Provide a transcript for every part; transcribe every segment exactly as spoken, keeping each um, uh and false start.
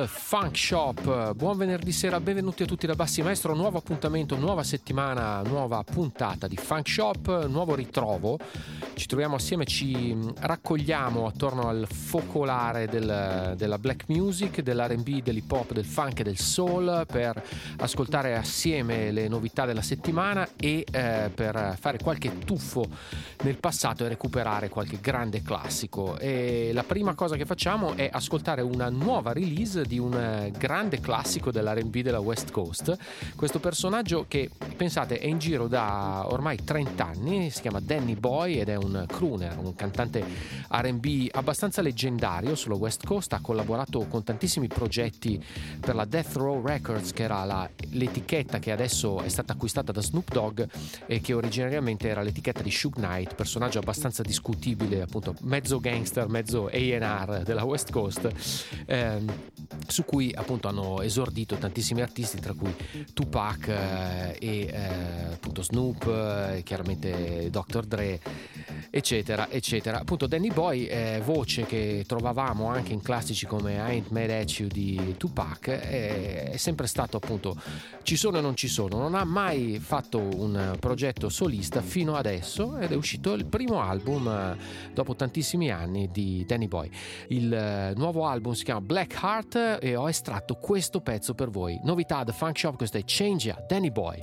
The Funk Shop. Buon venerdì sera, benvenuti a tutti da Bassi Maestro. Nuovo appuntamento, nuova settimana, nuova puntata di Funk Shop, nuovo ritrovo. Ci troviamo assieme, ci raccogliamo attorno al focolare del, della black music, dell'R and B, dell'hip hop, del funk e del soul, per ascoltare assieme le novità della settimana e eh, per fare qualche tuffo nel passato e recuperare qualche grande classico. E la prima cosa che facciamo è ascoltare una nuova release di un grande classico dell'R and B della West Coast. Questo personaggio che, pensate, è in giro da ormai trenta anni, si chiama Danny Boy ed è un crooner, un cantante R and B abbastanza leggendario sulla West Coast. Ha collaborato con tantissimi progetti per la Death Row Records, che era la, l'etichetta che adesso è stata acquistata da Snoop Dogg e che originariamente era l'etichetta di Suge Knight, personaggio abbastanza discutibile, appunto mezzo gangster, mezzo A and R della West Coast, ehm, su cui appunto hanno esordito tantissimi artisti, tra cui Tupac eh, e eh, appunto Snoop, eh, chiaramente doctor Dre, eccetera eccetera. Appunto Danny Boy, eh, voce che trovavamo anche in classici come I Ain't Mad At You di Tupac, è, è sempre stato appunto ci sono e non ci sono, non ha mai fatto un progetto solista fino adesso, ed è uscito il primo album eh, dopo tantissimi anni di Danny Boy. Il eh, nuovo album si chiama Black Heart e ho estratto questo pezzo per voi. Novità The Funk Shop, questo è Change Ya, Danny Boy.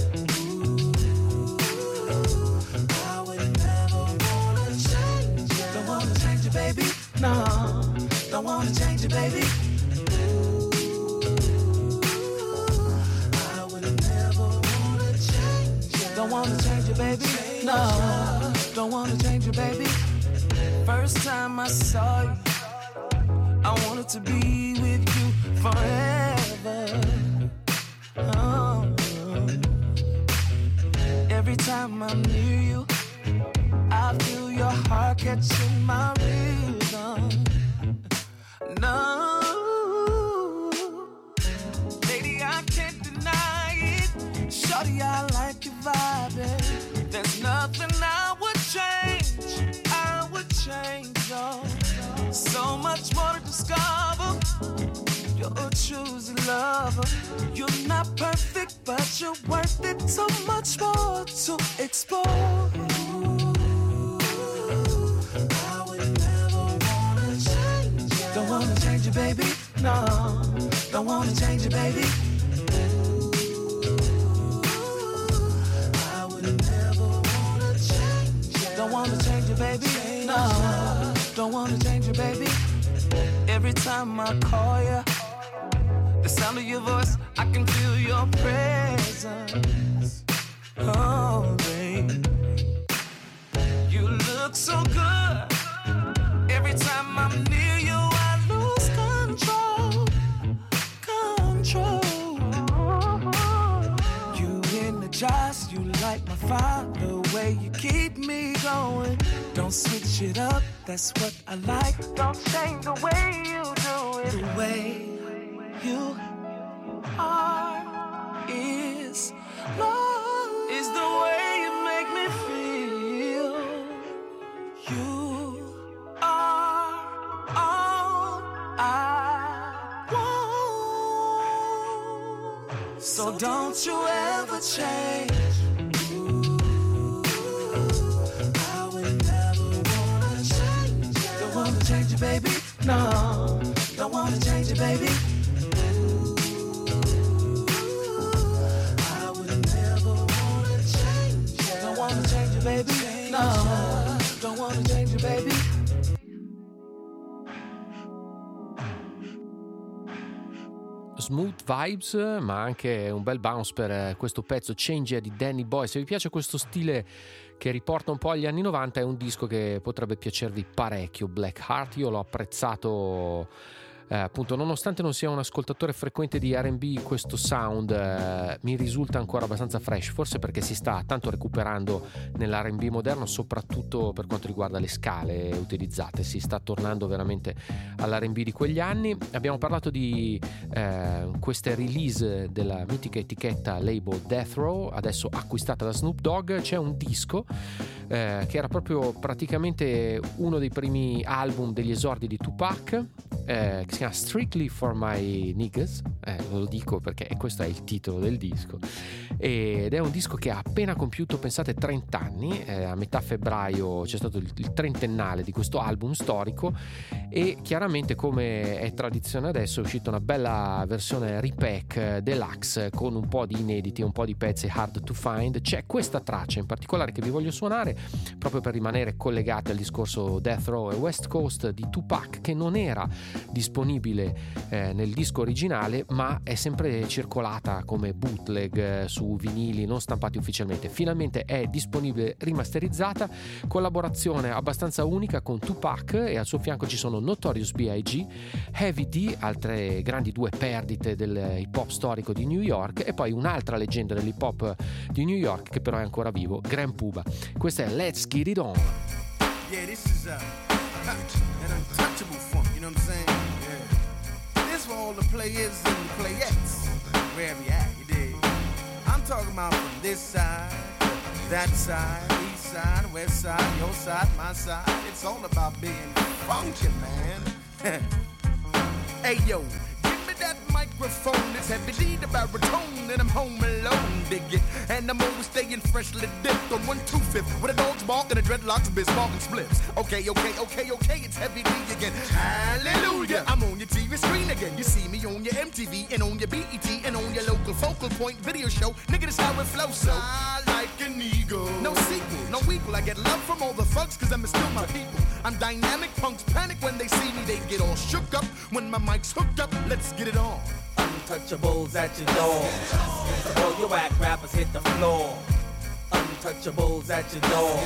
Baby, no, don't wanna change it, baby. I would never wanna change it. Don't wanna change it, baby. No, don't wanna change it, baby. First time I saw you, I wanted to be with you forever. Oh. Every time I'm near you, I feel your heart catching my rhythm. No, lady, I can't deny it. Shorty, I like your vibe. There's nothing I would change. I would change, oh. So much more to discover. You're a choosy lover. You're not perfect, but you're worth it. So much more to explore. Don't wanna change it, baby. No, don't wanna change it, baby. I would never wanna change it. Don't wanna change it, baby. No, don't wanna change it, baby. Every time I call you, the sound of your voice, I can feel your presence. Oh, baby, you look so good. Every time I'm near you, I lose control, control. You energize, you light my fire. The way you keep me going. Don't switch it up, that's what I like. Don't change the way you do it. The way you are is love, is the way you make me feel. You are all I want. So don't you ever change. I would never wanna change it. Don't wanna change it, baby. No, don't wanna change it, baby. I would never wanna change it. Don't wanna change it, baby. No, don't wanna change it, baby. Smooth vibes, ma anche un bel bounce per questo pezzo Change di Danny Boy. Se vi piace questo stile che riporta un po' agli anni novanta, è un disco che potrebbe piacervi parecchio. Black Heart, io l'ho apprezzato eh, appunto, nonostante non sia un ascoltatore frequente di R and B, questo sound eh, mi risulta ancora abbastanza fresh, forse perché si sta tanto recuperando nell'R and B moderno, soprattutto per quanto riguarda le scale utilizzate. Si sta tornando veramente all'R and B di quegli anni. Abbiamo parlato di eh, queste release della mitica etichetta label Death Row, adesso acquistata da Snoop Dogg. C'è un disco eh, che era proprio praticamente uno dei primi album degli esordi di Tupac, eh, che si chiama Strictly for My Niggas, eh, lo dico perché questo è il titolo del disco, ed è un disco che ha appena compiuto, pensate, trenta anni. Eh, a metà febbraio c'è stato il, il trentennale di questo album storico, e chiaramente, come è tradizione adesso, è uscita una bella versione repack deluxe con un po' di inediti, un po' di pezzi hard to find. C'è questa traccia in particolare che vi voglio suonare proprio per rimanere collegati al discorso Death Row e West Coast di Tupac, che non era disponibile eh, nel disco originale, ma è sempre circolata come bootleg eh, su vinili non stampati ufficialmente. Finalmente è disponibile rimasterizzata, collaborazione abbastanza unica con Tupac, e al suo fianco ci sono Notorious B I G, Heavy D, altre grandi due perdite del hip hop storico di New York, e poi un'altra leggenda dell'hip hop di New York che però è ancora vivo, Grand Puba. Questa è Let's Get It On. Yeah, this is uh, an untouchable funk, you know what I'm saying? Yeah. This for all the players and the playettes, wherever you at, you dig? I'm talking about from this side, that side, east side, west side, your side, my side. It's all about being funky, man. Hey, yo, give me that microphone. It's heavy D, the baritone, and I'm home alone, dig it. And I'm always staying freshly dipped on one two-fifth with a dog's bark and a dreadlocks, biz and spliffs. Okay, okay, okay, okay, it's heavy D again. Hallelujah, I'm on your T V screen again. You see me on your M T V and on your B E T and on your local focal point video show. Nigga, this how it flows, so I like an eagle. No sequel, no equal. I get love from all the thugs cause I'm still my people. I'm dynamic, punks panic when they see me. They get all shook up when my mic's hooked up. Let's get it on. Untouchables at your door. All your whack rappers hit the floor. Untouchables at your door.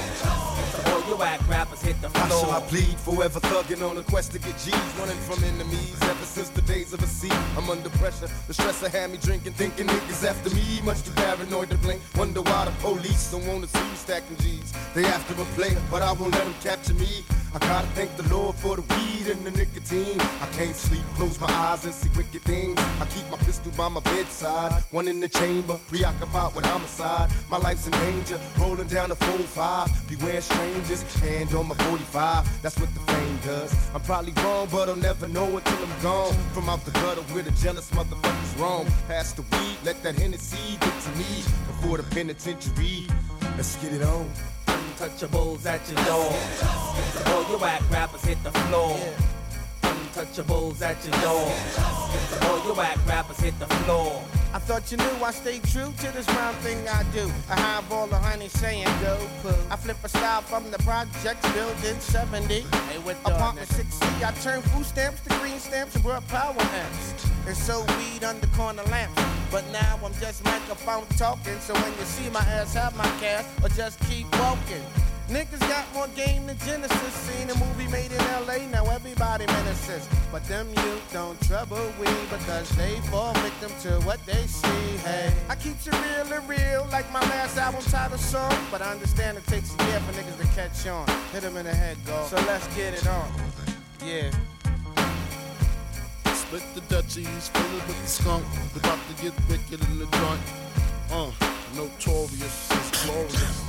All your whack rappers hit the floor. How shall I plead? Forever thugging on a quest to get G's, running from enemies ever since the days of a sea. I'm under pressure. The stress I had me drinking, thinking niggas after me. Much too paranoid to blink. Wonder why the police don't wanna see me stacking G's. They after a player, but I won't let them capture me. I gotta thank the Lord for the weed and the nicotine. I can't sleep, close my eyes and see wicked things. I keep my pistol by my bedside, one in the chamber, preoccupied with homicide. My life's in danger, rolling down the four five. Beware strangers, hand on my forty-five. That's what the fame does. I'm probably wrong, but I'll never know until I'm gone. From out the gutter where the jealous motherfuckers roam. Pass the weed, let that Hennessy get to me before the penitentiary. Let's get it on. Untouchables at your door. All your whack rappers hit the floor. Untouchables at your door. All your whack rappers hit the floor. I thought you knew I stay true to this round thing I do. I have all the honey saying go poo. I flip a style from the projects building seventy. Hey, with apartment six C, I turn food stamps to green stamps and brought power amps. And so weed under corner lamps. But now I'm just microphone talking. So when you see my ass, have my cash or just keep walking. Niggas got more game than Genesis. Seen a movie made in L A, now everybody menaces. But them youth don't trouble we because they fall victim to what they see. Hey, I keep it real and real like my last album title song. But I understand it takes a year for niggas to catch on. Hit them in the head, go. So let's get it on. Yeah. Split the Dutchies, fill it with the skunk. We're about to get wicked in the joint. Uh, notorious is glorious.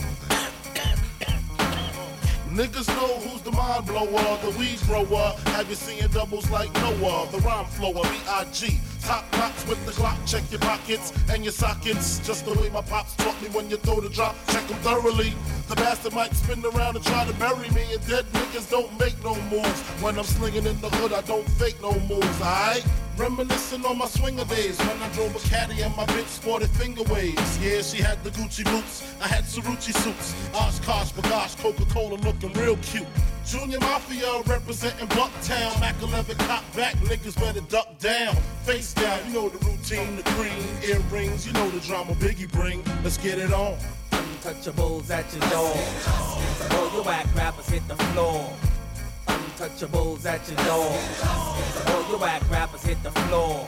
Niggas know who's the mind blower, the weed grower. Have you seen doubles like Noah? The rhyme flower, B I G Top knots with the Glock, check your pockets and your sockets. Just the way my pops taught me when you throw the drop, check them thoroughly. The bastard might spin around and try to bury me, and dead niggas don't make no moves. When I'm slinging in the hood, I don't fake no moves, alright? Reminiscing on my swinger days when I drove a caddy and my bitch sported finger waves. Yeah, she had the Gucci boots, I had Cerucci suits. Oshkosh, Bagash, Coca-Cola looking real cute. Junior Mafia representing Bucktown. Mac eleven cop back, niggas better duck down. Face down, you know the routine, the green earrings, you know the drama Biggie bring. Let's get it on. Untouchables at your door. All your whack rappers hit the floor. Untouchables at your door. All your whack rappers hit the floor.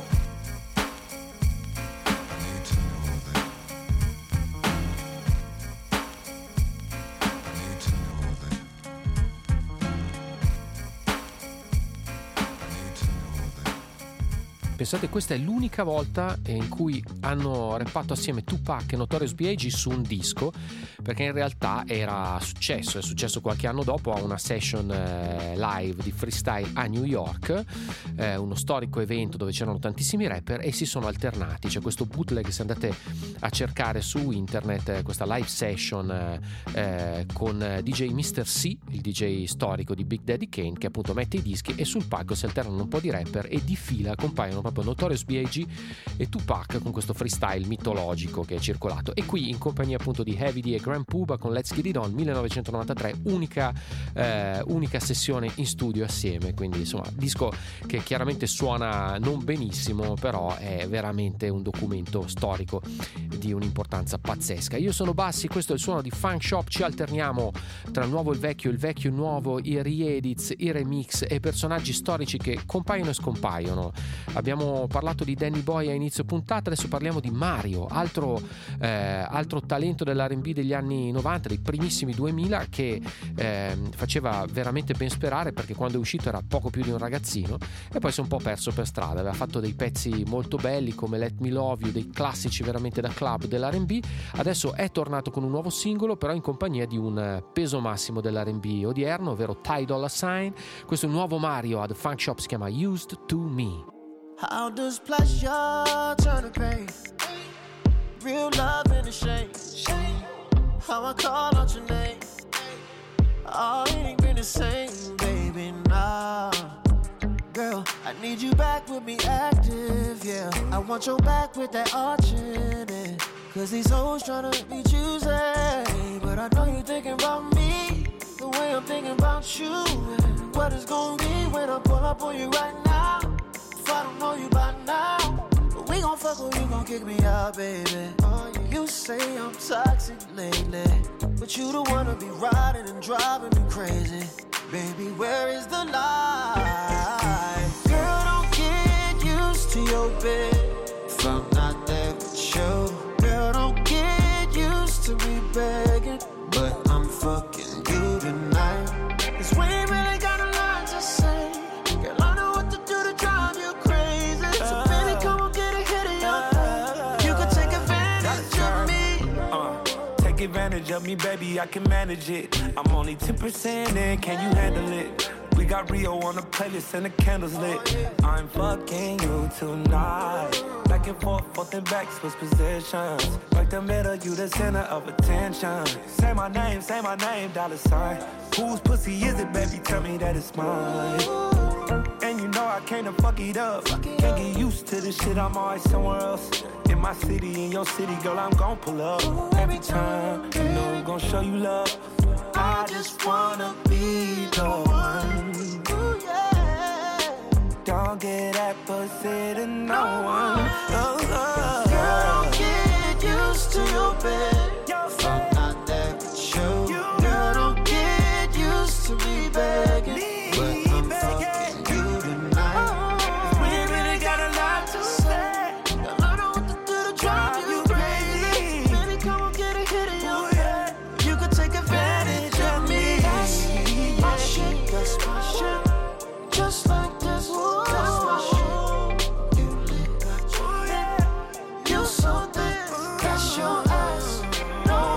Pensate, questa è l'unica volta in cui hanno rappato assieme Tupac e Notorious B I G su un disco, perché in realtà era successo, è successo qualche anno dopo a una session eh, live di freestyle a New York, eh, uno storico evento dove c'erano tantissimi rapper e si sono alternati. C'è questo bootleg, se andate a cercare su internet, eh, questa live session eh, eh, con D J mister C, il D J storico di Big Daddy Kane, che appunto mette i dischi e sul palco si alternano un po' di rapper e di fila compaiono proprio Notorious B I G e Tupac con questo freestyle mitologico che è circolato. E qui in compagnia appunto di Heavy D e Grand Puba con Let's Get It On millenovecentonovantatré, unica, eh, unica sessione in studio assieme, quindi insomma disco che chiaramente suona non benissimo, però è veramente un documento storico di un'importanza pazzesca. Io sono Bassi, questo è il suono di Funk Shop, ci alterniamo tra il nuovo e il vecchio, il vecchio e il nuovo, i re-edits, i remix e personaggi storici che compaiono e scompaiono. Abbiamo parlato di Danny Boy a inizio puntata, adesso parliamo di Mario, altro, eh, altro talento dell'R and B degli anni novanta, dei primissimi duemila, che eh, faceva veramente ben sperare, perché quando è uscito era poco più di un ragazzino e poi si è un po' perso per strada. Aveva fatto dei pezzi molto belli come Let Me Love You, dei classici veramente da club dell'R and B. Adesso è tornato con un nuovo singolo, però in compagnia di un peso massimo dell'R and B odierno, ovvero Ty Dolla $ign. Questo è un nuovo Mario ad Funk Shop, si chiama Used to Me. How does pleasure turn to pain? Real love in a shame. How I call out your name. Oh, it ain't been the same, baby, nah. Girl, I need you back with me active, yeah. I want your back with that arch in it. Cause these hoes tryna be choosy, but I know you thinking about me the way I'm thinking about you. And what it's gonna be when I pull up on you right now. If I don't know you by now, but we gon' fuck or you gon' kick me out, baby. Oh, yeah. You say I'm toxic lately, but you the one to be riding and driving me crazy. Baby, where is the lie? Girl, don't get used to your bed if I'm not there with you. Girl, don't get used to me begging, but I'm fucking you tonight. Cause we ain't really got a lot to say. Girl, I know what to do to drive you crazy. So baby, come on, get a hit of your thing. You can take advantage of me. Uh, take advantage of me, baby, I can manage it. I'm only ten percent in, can you handle it? We got Rio on the playlist and the candles lit. I'm fucking you tonight. Back and forth, forth and back, switch positions. Right the middle, you the center of attention. Say my name, say my name, dollar sign. Whose pussy is it, baby? Tell me that it's mine. And you know I came to fuck it up. Can't get used to this shit, I'm always somewhere else. In my city, in your city, girl, I'm gon' pull up. Every time, you know I'm gon' show you love. I just wanna be the one. Ooh, yeah. Don't get that pussy to no one. Oh, oh. Girl, don't get used to your bed if I'm not there with you. Girl, don't get used to me begging, but I'm fucking you tonight. We really got a lot to say. Girl, I know what to do to drive you crazy. Baby, come on, get a hit of your head. You can take advantage of me. That's my shit, that's my shit. Just like this, that's my shit. You lick like your head. You so thick, that's your ass. No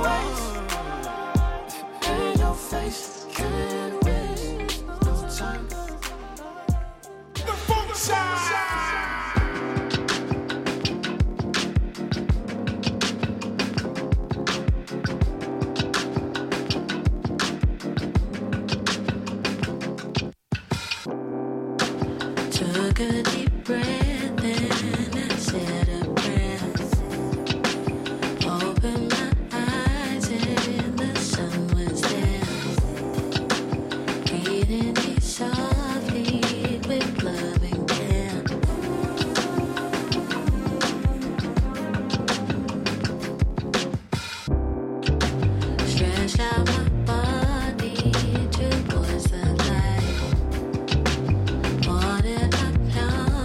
waste. In your face, can't waste no time. The Funk Shop. Took a deep breath and I said a prayer. Opened my eyes and the sun was there. Breathing me softly with loving care. Stretched out my body towards the light. Wanted my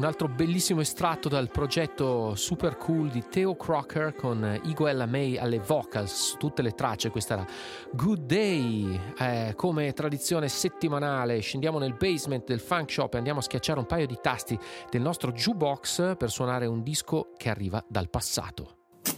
Un altro bellissimo estratto dal progetto super cool di Theo Crocker con Igo Ella May alle vocals su tutte le tracce. Questa era Good Day. Eh, come tradizione settimanale scendiamo nel basement del Funk Shop e andiamo a schiacciare un paio di tasti del nostro jukebox per suonare un disco che arriva dal passato.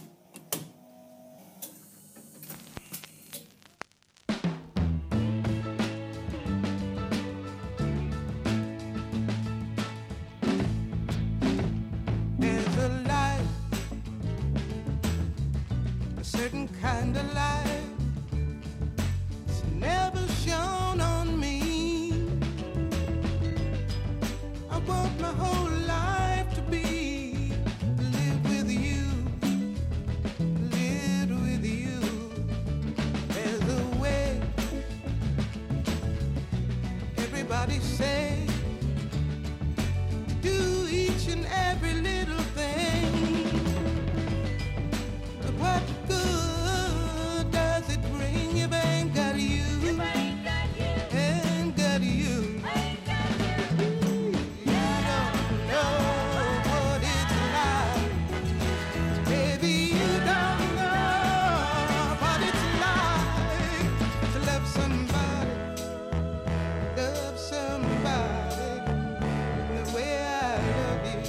Certain kind of light it's never shone on me. I want my whole life to be live with you, live with you. There's a way everybody say do each and every little thing. But what good does it bring if I ain't got you? If I ain't got you, ain't got you. Ain't got you. You don't know what it's like, baby. You don't know what it's like to love somebody, love somebody the way I love you.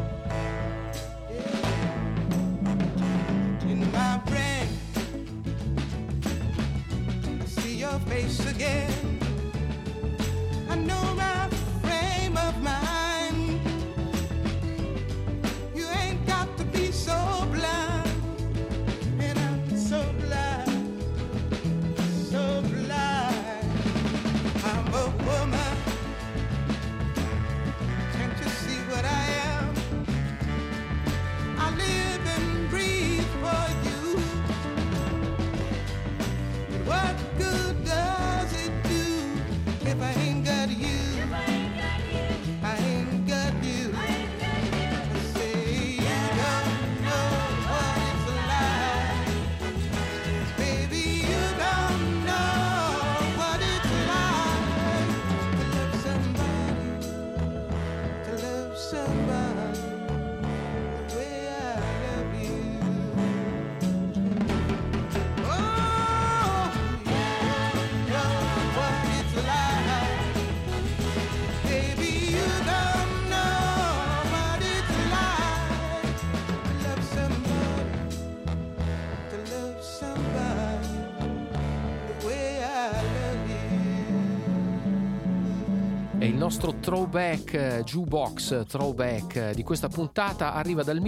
Yeah. In my brain, I see your face again. I know my frame of mind. You ain't got to be so blind, and I'm so blind, so blind. I'm a woman. Can't you see what I am? I live and breathe for you. But what good does it do if I ain't got you? If I ain't got you, I ain't got you. I ain't got you. I say you don't know what it's like, baby. You don't know what it's like to love somebody, to love somebody the way I love you. Oh, you don't know what it's like, baby. You don't know what it's like to love somebody, to love somebody the way I love you. E il nostro throwback eh, jukebox throwback eh, di questa puntata arriva dal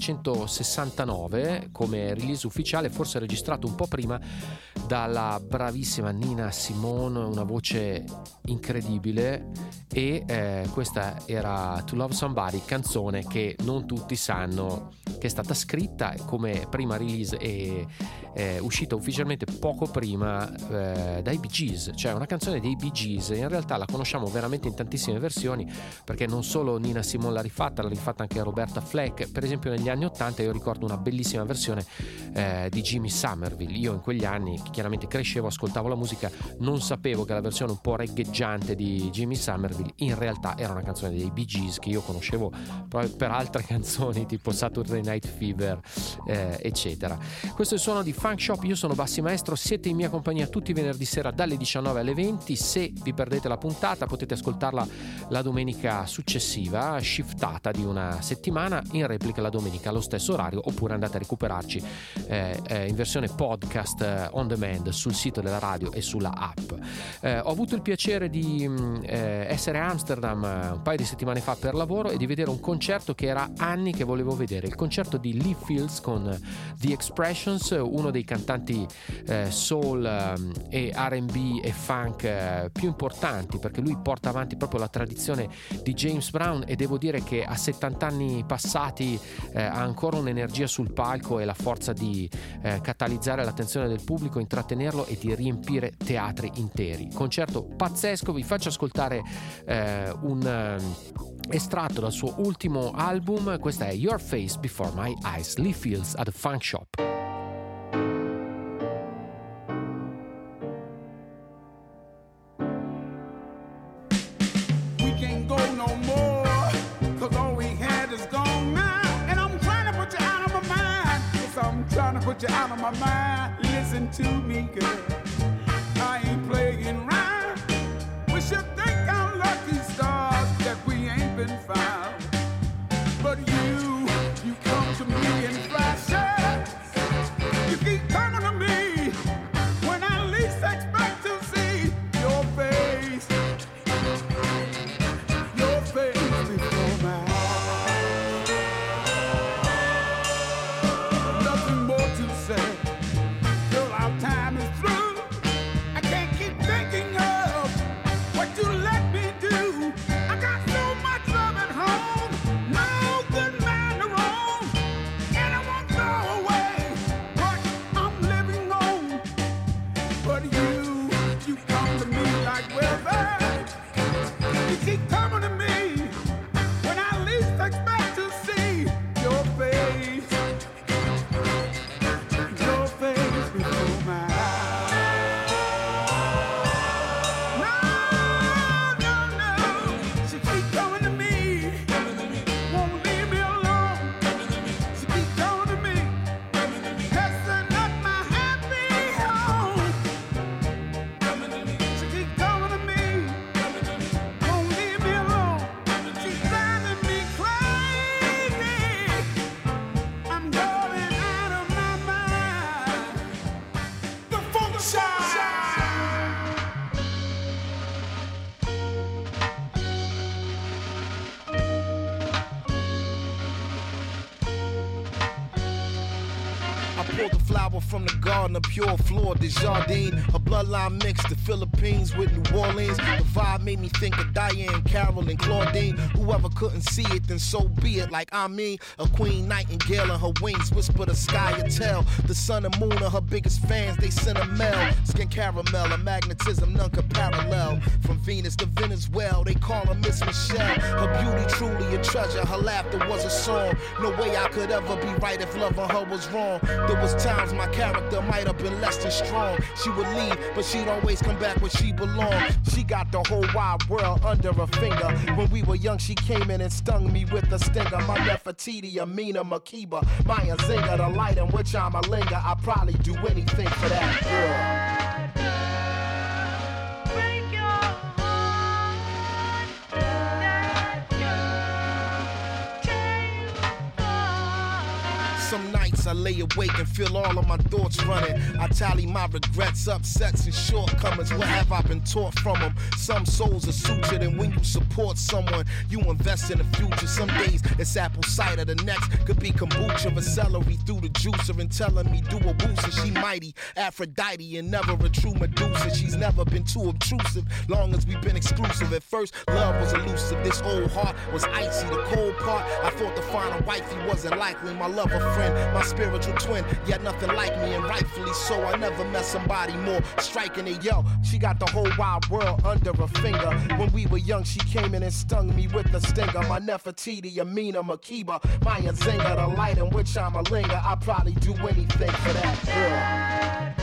millenovecentosessantanove come release ufficiale, forse registrato un po' prima dalla bravissima Nina Simone, una voce incredibile, e eh, questa era To Love Somebody, canzone che non tutti sanno che è stata scritta come prima release e è uscita ufficialmente poco prima eh, dai Bee Gees, cioè una canzone dei Bee Gees. In realtà la conosciamo veramente in tantissime versioni, perché non solo Nina Simone l'ha rifatta, l'ha rifatta anche Roberta Fleck. Per esempio negli anni ottanta io ricordo una bellissima versione eh, di Jimmy Somerville. Io in quegli anni chiaramente crescevo, ascoltavo la musica, non sapevo che la versione un po' reggaeggiante di Jimmy Somerville in realtà era una canzone dei Bee Gees che io conoscevo proprio per altre canzoni tipo Saturday Night Fever eh, eccetera. Questo è il suono di Funk Shop, io sono Bassi Maestro, siete in mia compagnia tutti i venerdì sera dalle diciannove alle venti. Se vi perdete la puntata potete ascoltarla la domenica successiva, shiftata di una settimana, in replica la domenica allo stesso orario, oppure andate a recuperarci eh, eh, in versione podcast eh, on demand sul sito della radio e sulla app. Eh, ho avuto il piacere di eh, essere a Amsterdam un paio di settimane fa per lavoro e di vedere un concerto che era anni che volevo vedere, il concerto di Lee Fields con The Expressions, uno dei cantanti eh, soul eh, e R and B e funk eh, più importanti, perché lui porta avanti proprio la tradizione di James Brown, e devo dire che a settanta anni passati eh, ha ancora un'energia sul palco e la forza di eh, catalizzare l'attenzione del pubblico, intrattenerlo e di riempire teatri interi. Concerto pazzesco. Vi faccio ascoltare eh, un uh, estratto dal suo ultimo album. Questa è Your Face Before My Eyes, Lee Fields at the Funk Shop. We can't go no more, 'cause all we want you out of my mind. Listen to me, girl. I ain't playing around. We should thank our lucky stars that we ain't been found. But you, you come to me in flashes. You keep coming to me when I least expect to see your face. Your face before my eyes. Nothing more to say. Till our time is through. I can't keep thinking of what you let me do. I got so much love at home. No good man to roam. And I won't throw away what I'm living on. But you, you come to me like weather. You keep coming to me when I least expect to see your face. Your face before my eyes. No, no, no. She keep coming to me. Won't leave me alone. She keep coming to me. Messing up my happy home. She keep coming to me. Won't leave me alone. She's driving me crazy. I'm going out of my mind. The funk side. I pulled the flower from the garden, a pure floor, the jardine. Her bloodline mixed the Philippines with New Orleans. The vibe made me think of Diane, Carol, and Claudine. Whoever couldn't see it, then so be it. Like I mean, a queen nightingale and her wings whisper the sky and tell. The sun and moon are her biggest fans, they send a mail. Skin caramel, a magnetism none could parallel. From Venus to Venezuela, they call her Miss Michelle. Her beauty truly a treasure, her laughter was a song. No way I could ever be right if loving her was wrong. There was times my character might have been less than strong. She would leave, but she'd always come back where she belonged. She got the whole wide world under her finger. When we were young, she came in and stung me with a stinger. My Nefertiti, Amina, Makiba, Maya Zinga, the light in which I'm a linger. I'd probably do anything for that girl. Break your heart, that girl came by. Some nights I lay awake and feel all of my thoughts running. I tally my regrets, upsets, and shortcomings. What have I been taught from them? Some souls are sutured, and when you support someone, you invest in the future. Some days it's apple cider, the next could be kombucha or celery through the juicer and telling me do a woosa. She mighty, Aphrodite, and never a true Medusa. She's never been too obtrusive, long as we've been exclusive. At first, love was elusive. This old heart was icy. The cold part, I thought to find a wifey wasn't likely. My lover friend, my spiritual twin, yet nothing like me, and rightfully so. I never met somebody more striking than yo. She got the whole wide world under her finger. When we were young, she came in and stung me with a stinger. My Nefertiti, Amina, Makiba, Maya Zinga, the light in which I'm a linger. I'd probably do anything for that girl.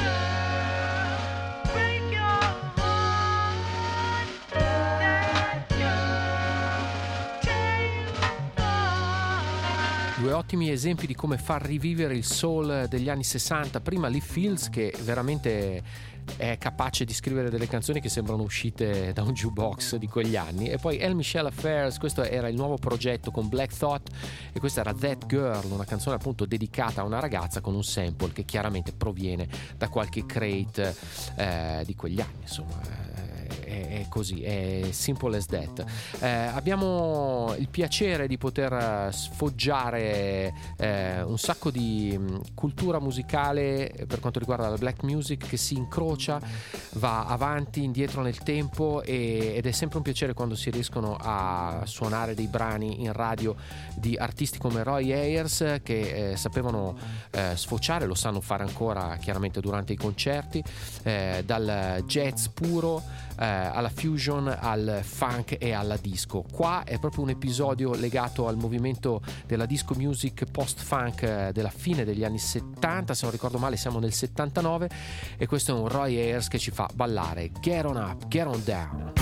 Break your heart, that girl came by. Due ottimi esempi di come far rivivere il soul degli anni sessanta. Prima Lee Fields, che veramente è capace di scrivere delle canzoni che sembrano uscite da un jukebox di quegli anni, e poi El Michel Affairs, questo era il nuovo progetto con Black Thought, e questa era That Girl, una canzone appunto dedicata a una ragazza con un sample che chiaramente proviene da qualche crate eh, di quegli anni, insomma. È così, è simple as that. Eh, abbiamo il piacere di poter sfoggiare eh, un sacco di cultura musicale per quanto riguarda la black music, che si incrocia, va avanti, indietro nel tempo, e, ed è sempre un piacere quando si riescono a suonare dei brani in radio di artisti come Roy Ayers, che eh, sapevano eh, sfociare, lo sanno fare ancora chiaramente durante i concerti, eh, dal jazz puro eh, alla fusion, al funk e alla disco. Qua è proprio un episodio legato al movimento della disco music post-funk eh, della fine degli anni settanta, se non ricordo male siamo nel settantanove, e questo è un Roy Ayers che ci fa ballare. Get on up, get on down.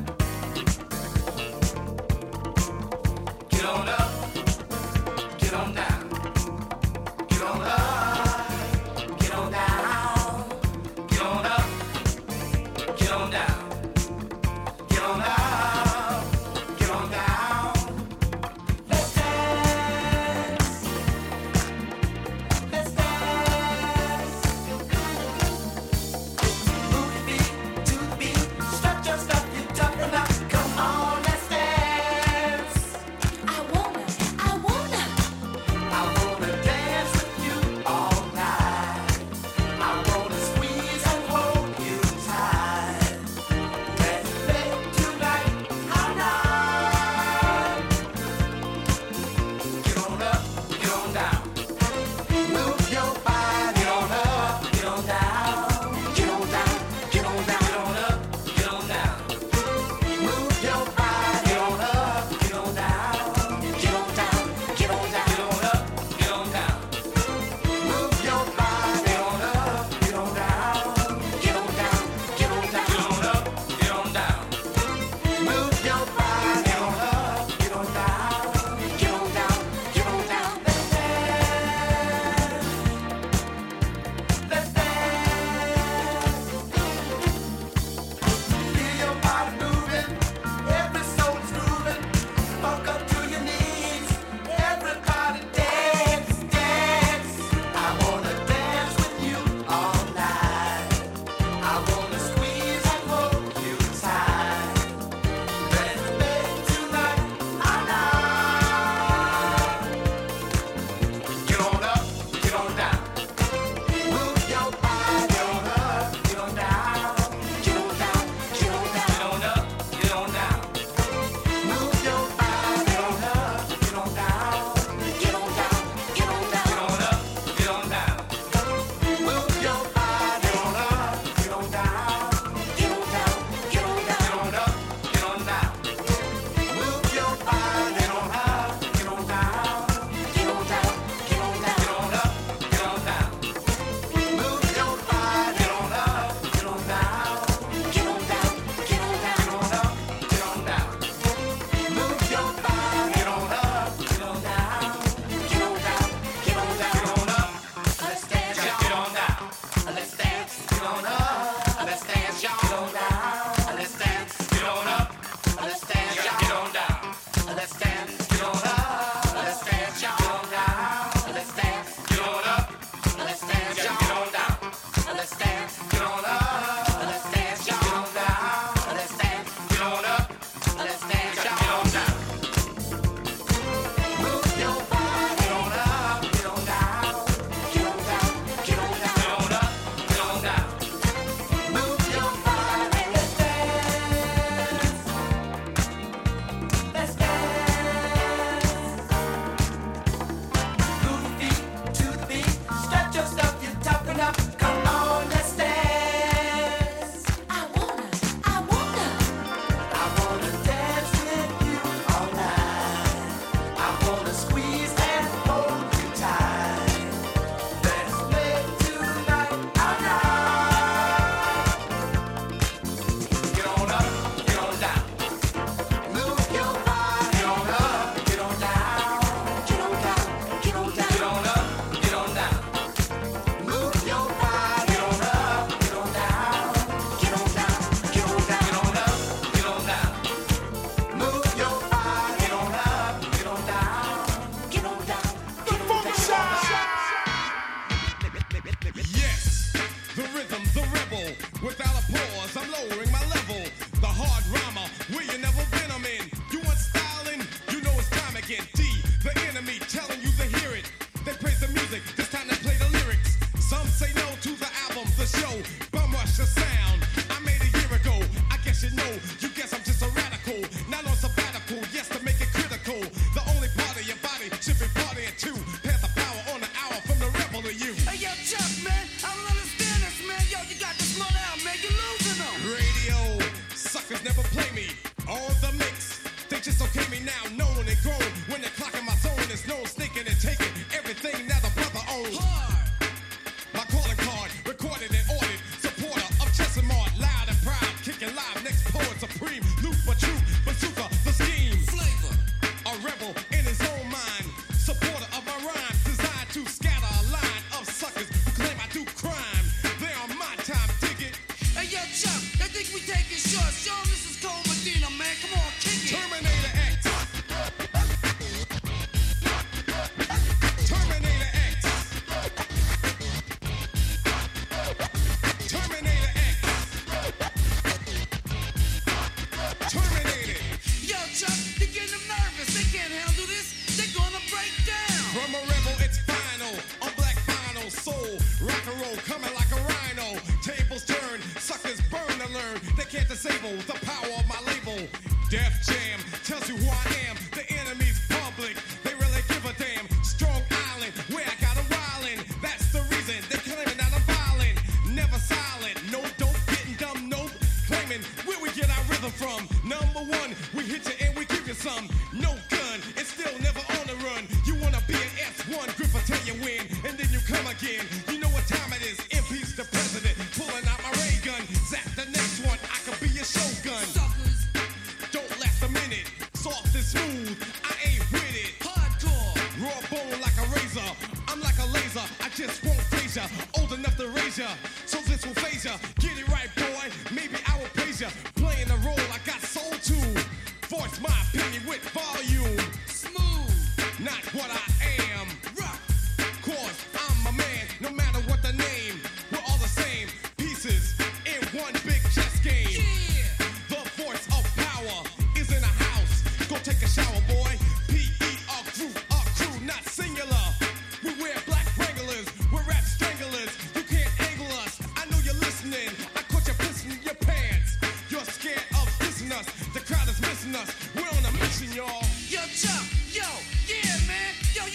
Get on up, get on on up. Let's dance, y'all. Get on down. Let's dance. Get on up. Let's dance, y'all. Get on down. Let's dance. Get on up. Let's dance, y'all. Get on down. Let's dance. Get on up. Let's dance, y'all. Get on down. Let's dance. Get on up. Let's dance, y'all. Get on down. Let's dance. Get on up. Let's dance, y'all. Get on down. Move your body. Get on up. Get on down. Get on down. Get on down. Get on up. Get on down. Move your body. Let's dance. Let's dance. Move your feet to the beat. Stretch your stuff. You're tough enough. Come on, let's dance. I wanna, I wanna, I wanna dance with you all night. I wanna squeeze and hold you tight. Let's make tonight our night. Get on up, get on down. Move your body. Get on up, get on down. Get on down, get on down. Get on up, get on down. Move your body. Get on up, get on down. Get on down, get on down. Get on up, get on down. Move your body. Get on up, get on down. Get on down, get on down. Yes, the rhythm, the rebel. Without a pause, I'm lowering my level. The hard rhymer, where you never been, I'm in. You want styling? You know it's time again. D, the enemy, telling you to hear it. They praise the music, this time they play the lyrics. Some say no to the album, the show. Bum rush the sound. I made a year ago. I guess you know. You guess I'm just a radical. Not on sabbatical, yes, to make it critical. The only part of your body should be partying too. Pass the power on the hour from the rebel to you. Hey, yo, Chuck, man, I don't understand this, man. Yo, you got to slow down, man. You're losing them. Radio suckers never play me. On the mix, they just okay me now, known and grown. When the clock in my zone is known, sneaking and taking everything that the brother owns. My calling card, recorded and ordered. Supporter of Chesimard, loud and proud, kicking live. Next poet supreme, loop but true, bazooka, the scheme. Flavor, a rebel in his own mind. Supporter of my rhyme, designed to scatter a line of suckers who claim I do crime. They on my time, dig it. Hey, yo, Chuck, I think we take it short. Show 'em this is Cole Medina, man. Come on, kick it. Terminator X. Terminator X. Terminator X. Terminated. Yo, Chuck, you're getting them nervous. They can't handle this. They're gonna break down. From a rebel, it's final. On black vinyl, soul, rock and roll, coming like a rhino. Tables turn, suckers burn to learn. They can't disable the power of my label. Def Jam tells you who I am. The enemy's public. They really give a damn. Strong Island, where I got 'em wildin'. That's the reason they're claiming that I'm violent. Never silent, no dope, getting dumb, nope. Claiming where we get our rhythm from. Number one, we hit you and we give you some. No gun, it's still never on the run. You wanna be an S one, grip until you win, and then you come again. You know what time it is, impeach the president. Pulling out my ray gun, zap the next one, I could be your shogun. Suckers, Don't last a minute, soft and smooth, I ain't with it. hardcore. Raw bone like a razor, I'm like a laser, I just won't phase ya. Old enough to raise ya, so this will phase ya. Get it right, boy, maybe I will praise ya. Playing the role I got soul to. Voice my opinion with volume. Smooth. Not what I am. Rock. Cause I'm a man, no matter what the name. We're all the same pieces in one big chess game. Yeah. The voice of power is in a house. Go take a shower, boy. P E a crew, a crew, not singular. We wear black wranglers, we're rap stranglers. You can't angle us. I know you're listening. I caught you pissing in your pants. You're scared of dissing us. The crowd is missing us. We're on a mission, y'all. Yo, Chuck, yo, yeah, man. Yo,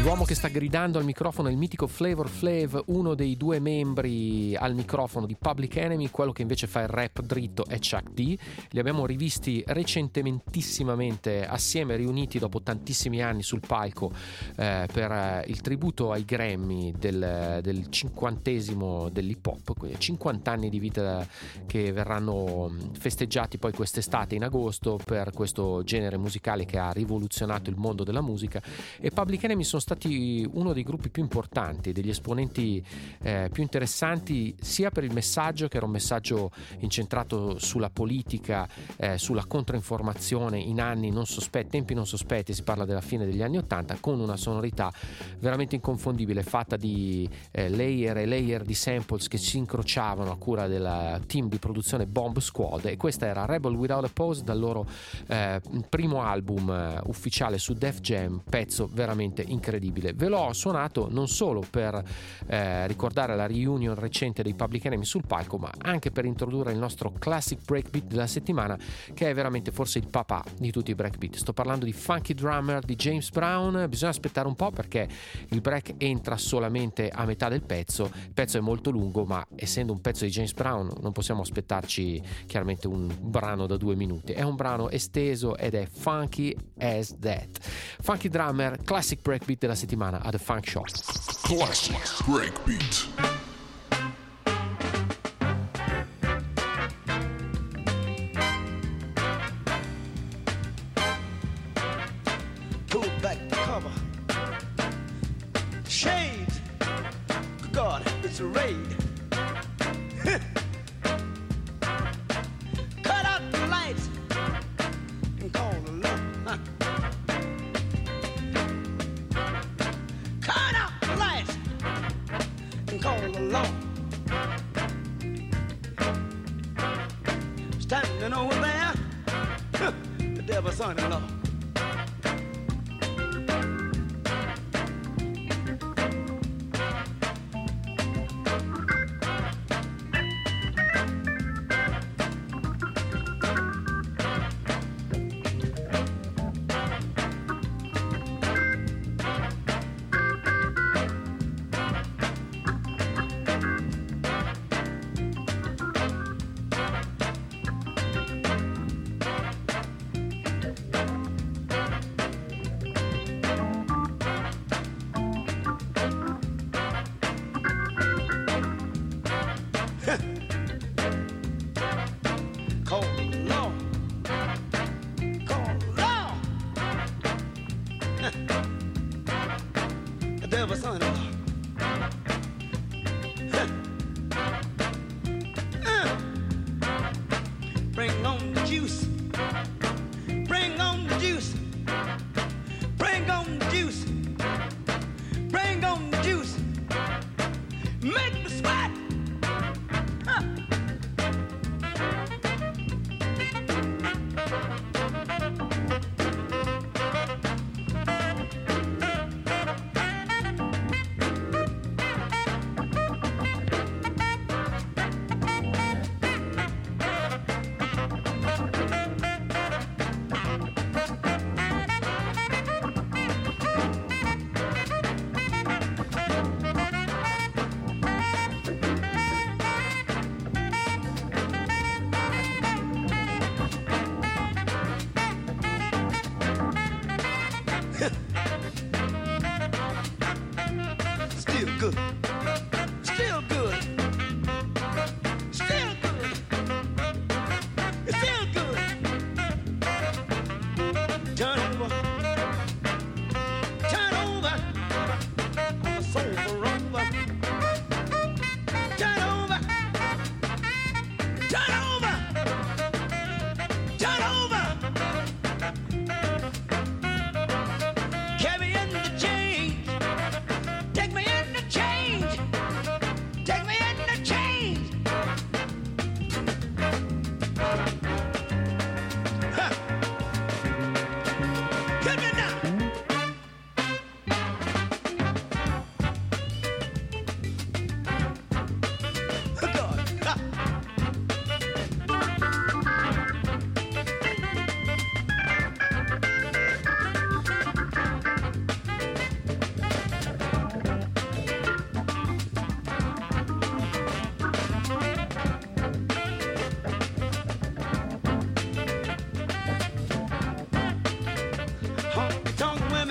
L'uomo che sta gridando al microfono è il mitico Flavor Flav, uno dei due membri al microfono di Public Enemy. Quello che invece fa il rap dritto è Chuck D. Li abbiamo rivisti recentementissimamente assieme, riuniti dopo tantissimi anni sul palco eh, per eh, il tributo ai Grammy del, del cinquantesimo dell'hip hop, quindi cinquanta anni di vita che verranno festeggiati poi quest'estate in agosto per questo genere musicale che ha rivoluzionato il mondo della musica. E Public Enemy sono stati uno dei gruppi più importanti, degli esponenti eh, più interessanti, sia per il messaggio, che era un messaggio incentrato sulla politica, eh, sulla controinformazione in anni non sospetti, tempi non sospetti, si parla della fine degli anni ottanta, con una sonorità veramente inconfondibile, fatta di eh, layer e layer di samples che si incrociavano a cura del team di produzione Bomb Squad. E questa era Rebel Without a Pause, dal loro eh, primo album eh, ufficiale su Def Jam, pezzo veramente incredibile. Ve l'ho suonato non solo per eh, ricordare la reunion recente dei Public Enemy sul palco, ma anche per introdurre il nostro classic breakbeat della settimana, che è veramente forse il papà di tutti i breakbeat. Sto parlando di Funky Drummer di James Brown. Bisogna aspettare un po' perché il break entra solamente a metà del pezzo. Il pezzo è molto lungo, ma essendo un pezzo di James Brown non possiamo aspettarci chiaramente un brano da due minuti. È un brano esteso ed è funky as that. Funky Drummer, classic breakbeat della settimana a The Funk Shop. Classic breakbeat. Pull back the cover. Shades. God, it's a raid. Cut out the lights and call the law. Huh. Cut out the lights and call the law. Standing over there, huh, the devil's son-in-law.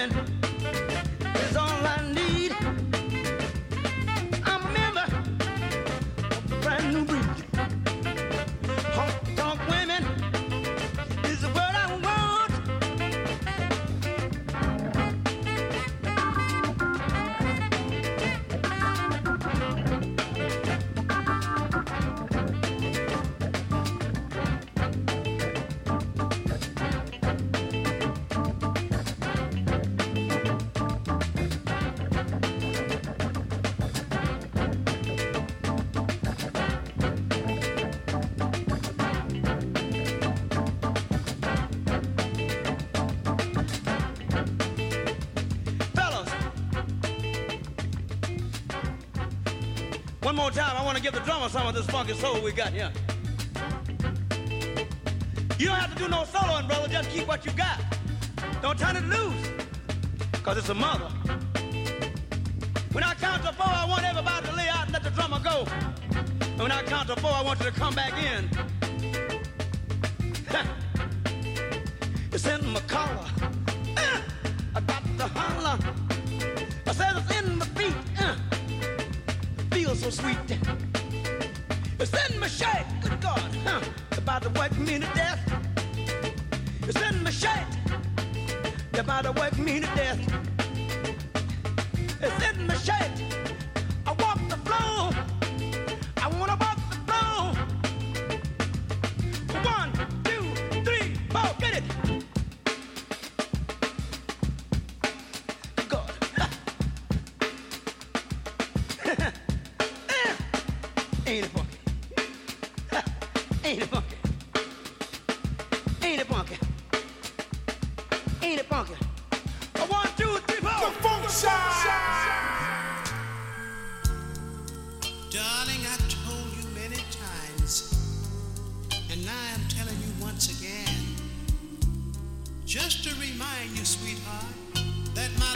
women is all I need. I'm a member of the brand new breed. Honky tonk women is the word I want. One more time, I want to give the drummer some of this funky soul we got here. You don't have to do no soloing, brother. Just keep what you got. Don't turn it loose, because it's a mother. When I count to four, I want everybody to lay out and let the drummer go. And when I count to four, I want you to come back in. It's in my collar. Uh, I got to holler. I said it's in my feet. Uh, feels so sweet. It's in my shirt. Good God. Uh, about to work me to death. It's in my shirt. They're about to work me to death. It's in my shirt. I walk the floor. I wanna walk the floor. One, two, three, four, get it. God. Ain't it funky? Ain't it funky? Ain't it funky? Ain't it funky? A one, two, three, four. The funk shine. Darling, I've told you many times, and now I'm telling you once again, just to remind you, sweetheart, that my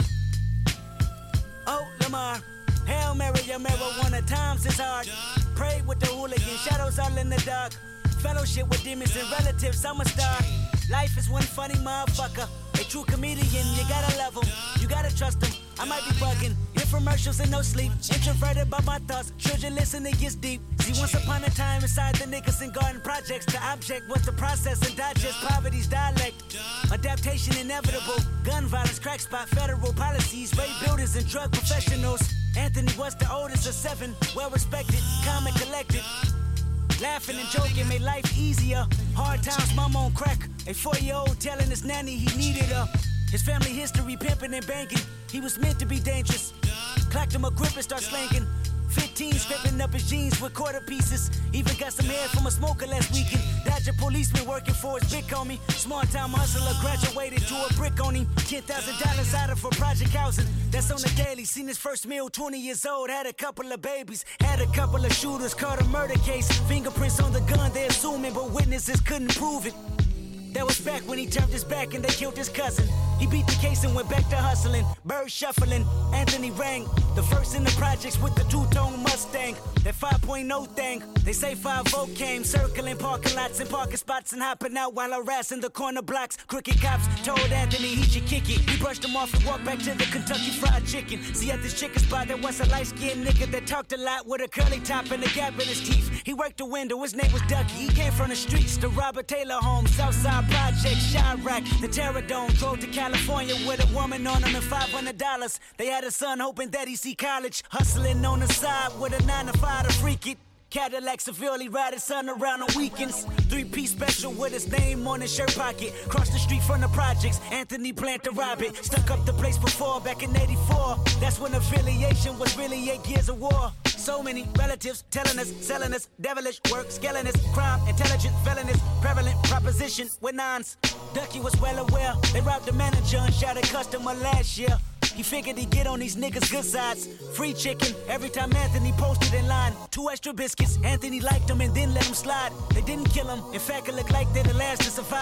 Oh, Lamar, Hail Mary, your marijuana times is hard. Pray with the hooligan, shadows all in the dark. Fellowship with demons and relatives, I'm a star. Life is one funny motherfucker. A true comedian, you gotta love him, you gotta trust him. I might be bugging, infomercials and no sleep. Introverted by my thoughts, children listen, it gets deep. See, once upon a time inside the Nicholson Garden projects, the object was to process and digest poverty's dialect. Adaptation inevitable, gun violence, crack spot, federal policies, rape builders and drug professionals. Anthony was the oldest of seven, well respected, calm and collected. Laughing and joking made life easier. Hard times, mama on crack. A four-year-old telling his nanny he needed her. His family history, pimping and banking. He was meant to be dangerous. Clacked him a grip and start slanking. fifteen, scraping up his jeans with quarter pieces. Even got some hair from a smoker last weekend. Dodger policeman working for his big homie. Small time hustler graduated to a brick on him. ten thousand dollars out of for project housing. That's on the daily. Seen his first meal, twenty years old. Had a couple of babies. Had a couple of shooters. Caught a murder case. Fingerprints on the gun, they assuming, but witnesses couldn't prove it. That was back when he turned his back and they killed his cousin. He beat the case and went back to hustling. Bird shuffling, Anthony rang. The first in the projects with the two-tone Mustang. That five point oh thing. They say five oh came, circling parking lots and parking spots and hopping out while harassing the corner blocks. Crooked cops told Anthony he should kick it. He brushed him off and walked back to the Kentucky Fried Chicken. See, at this chicken spot there was a light-skinned nigga that talked a lot with a curly top and a gap in his teeth. He worked the window, his name was Ducky. He came from the streets, the Robert Taylor home, Southside Project, Chirac, the Terror Dome. Drove to California with a woman on him and five hundred dollars. They had a son hoping that he see college. Hustling on the side with a nine to five to freak it. Cadillac severely ride his son around on weekends. Three-piece special with his name on his shirt pocket. Cross the street from the projects, Anthony planned to rob it. Stuck up the place before, back in eighty-four. That's when affiliation was really eight years of war. So many relatives telling us, selling us, devilish work, scaling us, crime, intelligent, felonious, prevalent proposition with nines. Ducky was well aware. They robbed the manager and shot a customer last year. He figured he'd get on these niggas' good sides. Free chicken every time Anthony posted in line. Two extra biscuits, Anthony liked them and then let them slide. They didn't kill him, in fact it looked like they're the last to survive.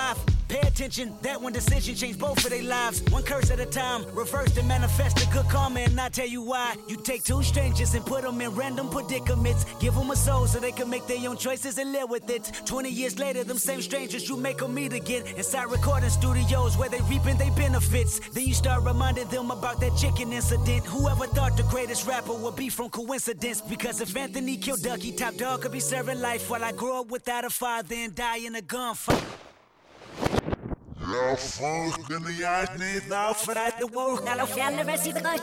Pay attention, that one decision changed both of their lives. One curse at a time, reverse and manifest the good karma, and I tell you why. You take two strangers and put them in random predicaments. Give them a soul so they can make their own choices and live with it. twenty years later, them same strangers you make them meet again inside recording studios where they reaping their benefits. Then you start reminding them about that chicken incident. Whoever thought the greatest rapper would be from coincidence? Because if Anthony killed Ducky, Top Dog could be serving life while I grow up without a father and die in a gunfight. Ja, volgende jaar niet nou vanuit de woord. Nou, verder was hij begonnen.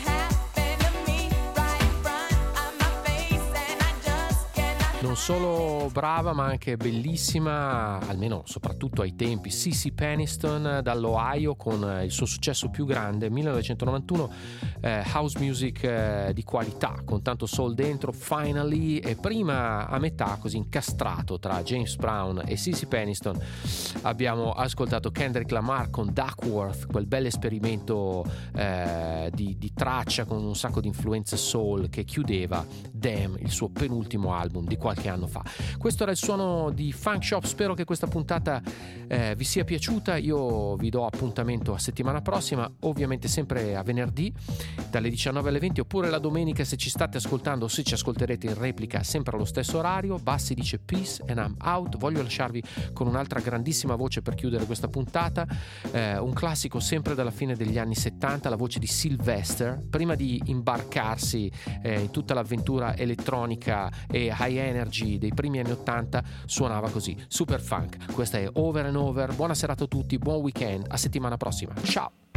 solo molto brava ma anche bellissima, almeno soprattutto ai tempi, Cissy Peniston dall'Ohio con il suo successo più grande millenovecentonovantuno, eh, house music eh, di qualità con tanto soul dentro, Finally, e prima a metà, così incastrato tra James Brown e Cissy Peniston, abbiamo ascoltato Kendrick Lamar con Duckworth, quel bel esperimento eh, di, di traccia con un sacco di influenze soul che chiudeva Damn, il suo penultimo album di qualche anno fa. Questo era il suono di Funk Shop, spero che questa puntata eh, vi sia piaciuta. Io vi do appuntamento a settimana prossima, ovviamente sempre a venerdì dalle diciannove alle venti, oppure la domenica se ci state ascoltando o se ci ascolterete in replica sempre allo stesso orario. Bassi dice peace and I'm out. Voglio lasciarvi con un'altra grandissima voce per chiudere questa puntata, eh, un classico sempre dalla fine degli anni settanta, la voce di Sylvester, prima di imbarcarsi eh, in tutta l'avventura elettronica e high energy dei primi anni ottanta, suonava così, super funk. Questa è Over and Over. Buona serata a tutti, buon weekend, a settimana prossima, ciao.